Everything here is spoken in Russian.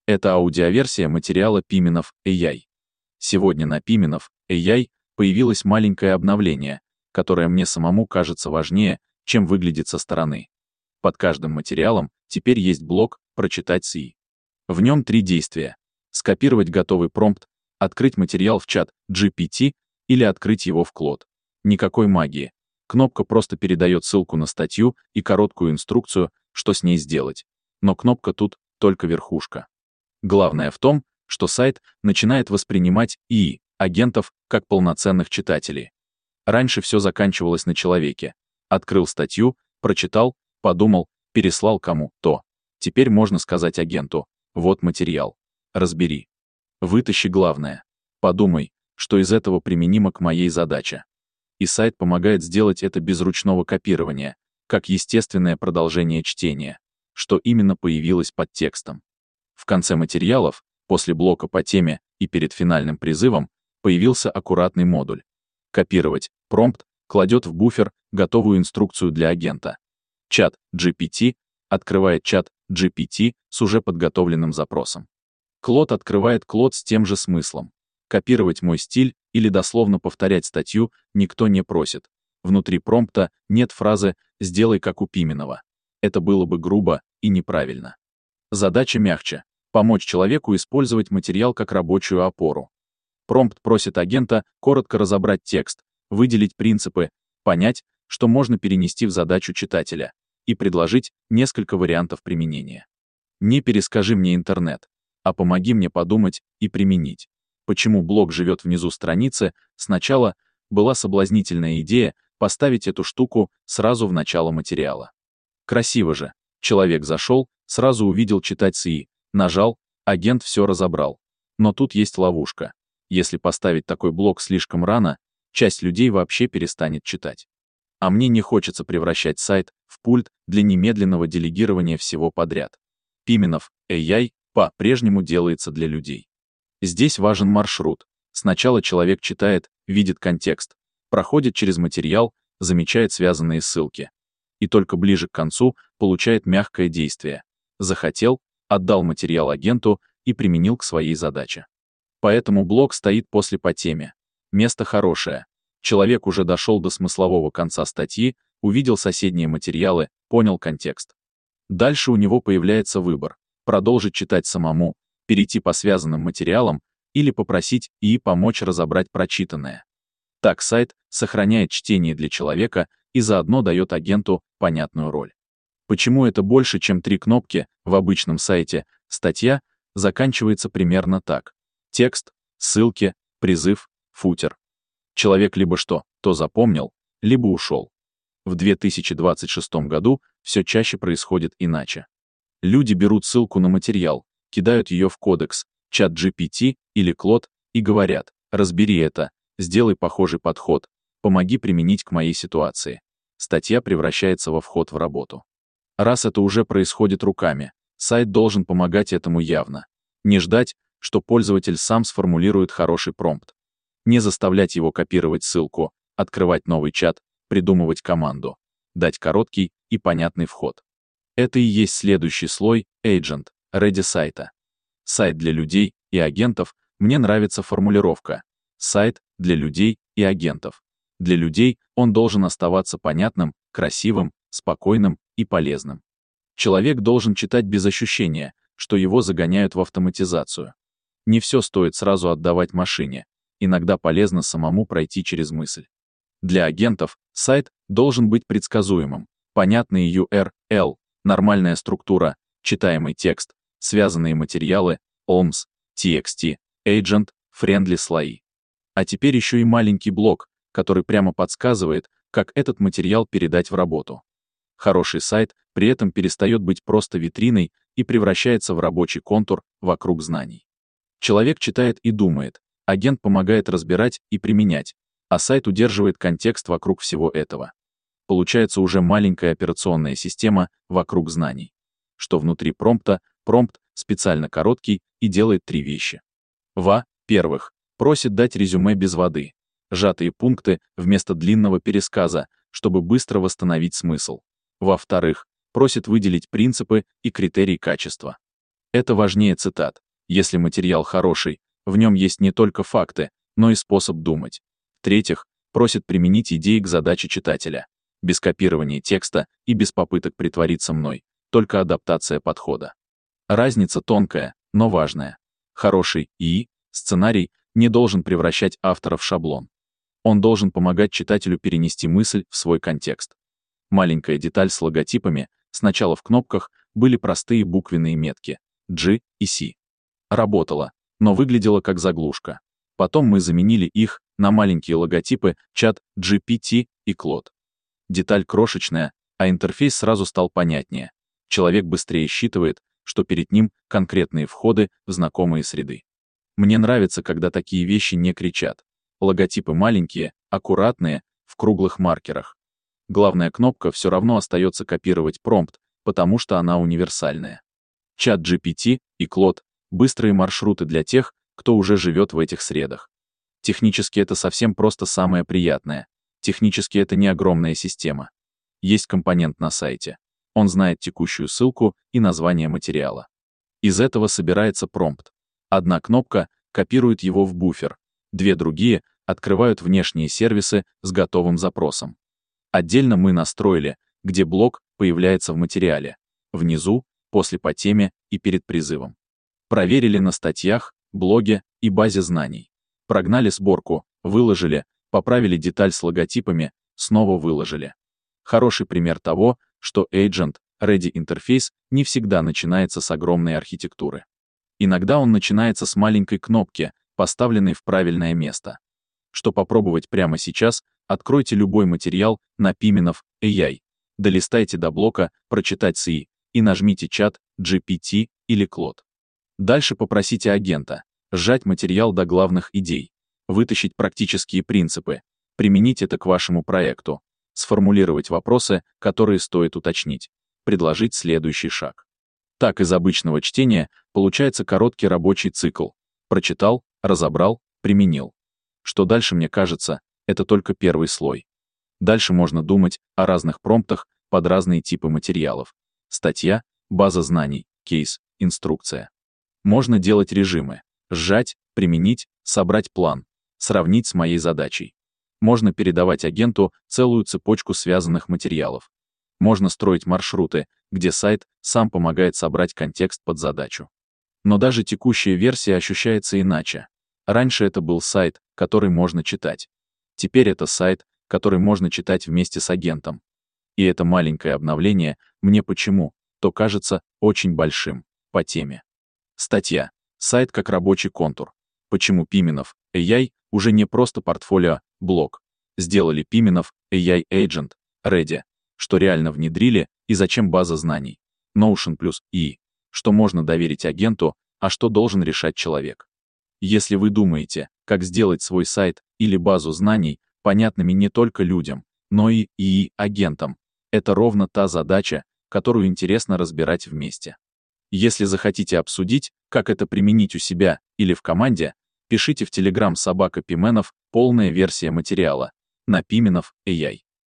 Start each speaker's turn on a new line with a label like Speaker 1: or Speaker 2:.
Speaker 1: Это аудиоверсия материала Piminov AI. Сегодня на Piminov AI появилось маленькое обновление, которое мне самому кажется важнее, чем выглядит со стороны. Под каждым материалом теперь есть блок «Прочитать с ИИ». В нем 3 действия: скопировать готовый промпт, открыть материал в чат GPT или открыть его в Claude. Никакой магии. Кнопка просто передает ссылку на статью и короткую инструкцию, что с ней сделать. Но кнопка тут только верхушка. Главное в том, что сайт начинает воспринимать ИИ, агентов, как полноценных читателей. Раньше все заканчивалось на человеке. Открыл статью, прочитал, подумал, переслал кому-то. Теперь можно сказать агенту: вот материал. Разбери. Вытащи главное. Подумай, что из этого применимо к моей задаче. И сайт помогает сделать это без ручного копирования, как естественное продолжение чтения, что именно появилось под текстом. В конце материалов, после блока по теме и перед финальным призывом, появился аккуратный модуль. Копировать промпт кладет в буфер готовую инструкцию для агента. Чат GPT открывает чат GPT с уже подготовленным запросом. Claude открывает Claude с тем же смыслом. Копировать мой стиль или дословно повторять статью никто не просит. Внутри промпта нет фразы «сделай как у Пименова». Это было бы грубо и неправильно. Задача мягче — помочь человеку использовать материал как рабочую опору. Промпт просит агента коротко разобрать текст, выделить принципы, понять, что можно перенести в задачу читателя, и предложить несколько вариантов применения. Не перескажи мне интернет, а помоги мне подумать и применить. Почему блог живет внизу страницы? Сначала была соблазнительная идея поставить эту штуку сразу в начало материала. Красиво же. Человек зашел, сразу увидел читать с ИИ, нажал, агент все разобрал. Но тут есть ловушка. Если поставить такой блок слишком рано, часть людей вообще перестанет читать. А мне не хочется превращать сайт в пульт для немедленного делегирования всего подряд. Piminov AI по-прежнему делается для людей. Здесь важен маршрут. Сначала человек читает, видит контекст, проходит через материал, замечает связанные ссылки. И только ближе к концу получает мягкое действие. Захотел, отдал материал агенту и применил к своей задаче. Поэтому блок стоит после по теме. Место хорошее. Человек уже дошел до смыслового конца статьи, увидел соседние материалы, понял контекст. Дальше у него появляется выбор: продолжить читать самому, перейти по связанным материалам или попросить ИИ помочь разобрать прочитанное. Так сайт сохраняет чтение для человека и заодно дает агенту понятную роль. Почему это больше, чем 3 кнопки в обычном сайте? Статья заканчивается примерно так: текст, ссылки, призыв, футер. Человек либо что-то запомнил, либо ушел. В 2026 году все чаще происходит иначе. Люди берут ссылку на материал, кидают ее в кодекс, чат GPT или Claude и говорят: разбери это, сделай похожий подход, помоги применить к моей ситуации. Статья превращается во вход в работу. Раз это уже происходит руками, сайт должен помогать этому явно. Не ждать, что пользователь сам сформулирует хороший промпт. Не заставлять его копировать ссылку, открывать новый чат, придумывать команду. Дать короткий и понятный вход. Это и есть следующий слой Agent Ready сайта. Сайт для людей и агентов. Мне нравится формулировка. Сайт для людей и агентов. Для людей он должен оставаться понятным, красивым, спокойным и полезным. Человек должен читать без ощущения, что его загоняют в автоматизацию. Не все стоит сразу отдавать машине. Иногда полезно самому пройти через мысль. Для агентов сайт должен быть предсказуемым. Понятный URL, нормальная структура, читаемый текст, связанные материалы, OMS, TXT, Agent, Friendly слои. А теперь еще и маленький блок, который прямо подсказывает, как этот материал передать в работу. Хороший сайт при этом перестает быть просто витриной и превращается в рабочий контур вокруг знаний. Человек читает и думает, агент помогает разбирать и применять, а сайт удерживает контекст вокруг всего этого. Получается уже маленькая операционная система вокруг знаний. Что внутри промпта, промпт специально короткий и делает 3 вещи. Во-первых, просит дать резюме без воды, сжатые пункты вместо длинного пересказа, чтобы быстро восстановить смысл. Во-вторых, просит выделить принципы и критерии качества. Это важнее цитат. Если материал хороший, в нем есть не только факты, но и способ думать. В-третьих, просит применить идеи к задаче читателя. Без копирования текста и без попыток притвориться мной, только адаптация подхода. Разница тонкая, но важная. Хороший ИИ, сценарий, не должен превращать автора в шаблон. Он должен помогать читателю перенести мысль в свой контекст. Маленькая деталь с логотипами, сначала в кнопках были простые буквенные метки G и C. Работала, но выглядела как заглушка. Потом мы заменили их на маленькие логотипы чат GPT и Claude. Деталь крошечная, а интерфейс сразу стал понятнее. Человек быстрее считывает, что перед ним конкретные входы в знакомые среды. Мне нравится, когда такие вещи не кричат. Логотипы маленькие, аккуратные, в круглых маркерах. Главная кнопка все равно остается копировать промпт, потому что она универсальная. Чат GPT и Claude — быстрые маршруты для тех, кто уже живет в этих средах. Технически это совсем просто самое приятное. Технически это не огромная система. Есть компонент на сайте. Он знает текущую ссылку и название материала. Из этого собирается промпт. Одна кнопка копирует его в буфер, две другие открывают внешние сервисы с готовым запросом. Отдельно мы настроили, где блок появляется в материале, внизу, после по теме и перед призывом. Проверили на статьях, блоге и базе знаний. Прогнали сборку, выложили, поправили деталь с логотипами, снова выложили. Хороший пример того, что Agent Ready интерфейс не всегда начинается с огромной архитектуры. Иногда он начинается с маленькой кнопки, поставленной в правильное место. Что попробовать прямо сейчас, откройте любой материал на Pimenov AI, долистайте до блока «Прочитать с ИИ» и нажмите чат GPT или Claude. Дальше попросите агента сжать материал до главных идей, вытащить практические принципы, применить это к вашему проекту, сформулировать вопросы, которые стоит уточнить, предложить следующий шаг. Так из обычного чтения получается короткий рабочий цикл. Прочитал, разобрал, применил. Что дальше, мне кажется, это только первый слой. Дальше можно думать о разных промптах под разные типы материалов. Статья, база знаний, кейс, инструкция. Можно делать режимы. Сжать, применить, собрать план, сравнить с моей задачей. Можно передавать агенту целую цепочку связанных материалов. Можно строить маршруты, где сайт сам помогает собрать контекст под задачу. Но даже текущая версия ощущается иначе. Раньше это был сайт, который можно читать. Теперь это сайт, который можно читать вместе с агентом. И это маленькое обновление мне почему-то кажется очень большим по теме. Статья. Сайт как рабочий контур. Почему Pimenov AI уже не просто портфолио, блог. Сделали Pimenov AI Agent Ready, что реально внедрили и зачем база знаний. Notion плюс ИИ, что можно доверить агенту, а что должен решать человек. Если вы думаете, как сделать свой сайт или базу знаний понятными не только людям, но и ИИ-агентам, это ровно та задача, которую интересно разбирать вместе. Если захотите обсудить, как это применить у себя или в команде, пишите в Telegram @Pimenov полная версия материала на Pimenov AI.